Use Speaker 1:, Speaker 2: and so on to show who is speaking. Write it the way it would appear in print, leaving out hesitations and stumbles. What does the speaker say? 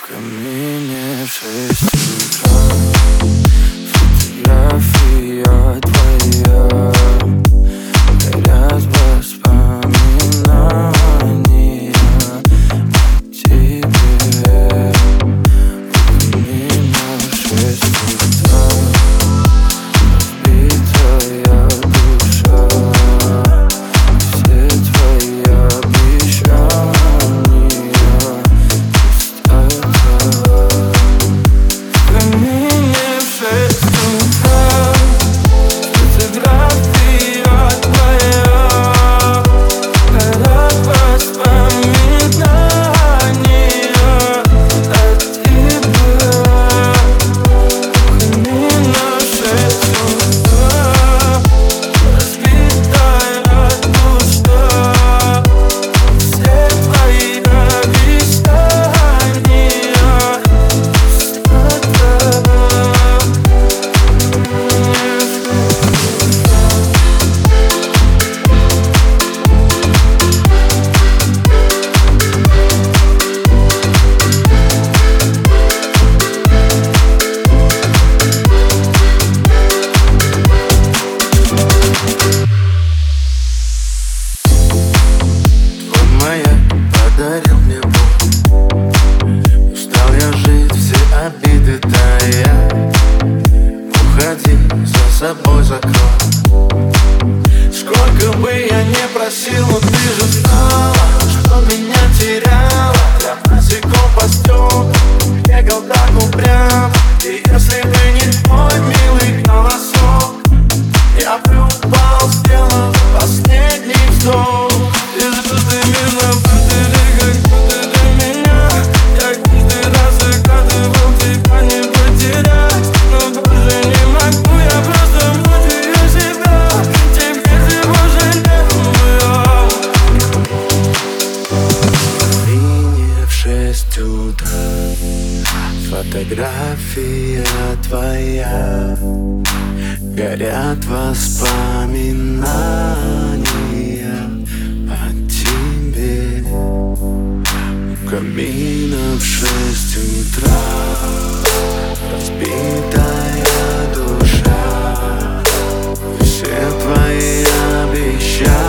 Speaker 1: В камине 6 утра, фотография твоя, горят воспоминания о тебе. В камине 6 утра, разбитая душа, все твои обещания. Подарил мне Бог, устал я жить, все обиды тая. Уходи, за собой закрой. Сколько бы я не просил, но ты же знала, что меня теряла. Я босиком по стеклам бегал так упрямо. И если бы не твой милый голосок, я бы упал, сделал последний вздох. И что именно фотография твоя, горят воспоминания о тебе. В камине в 6 утра, разбитая душа, все твои обещания.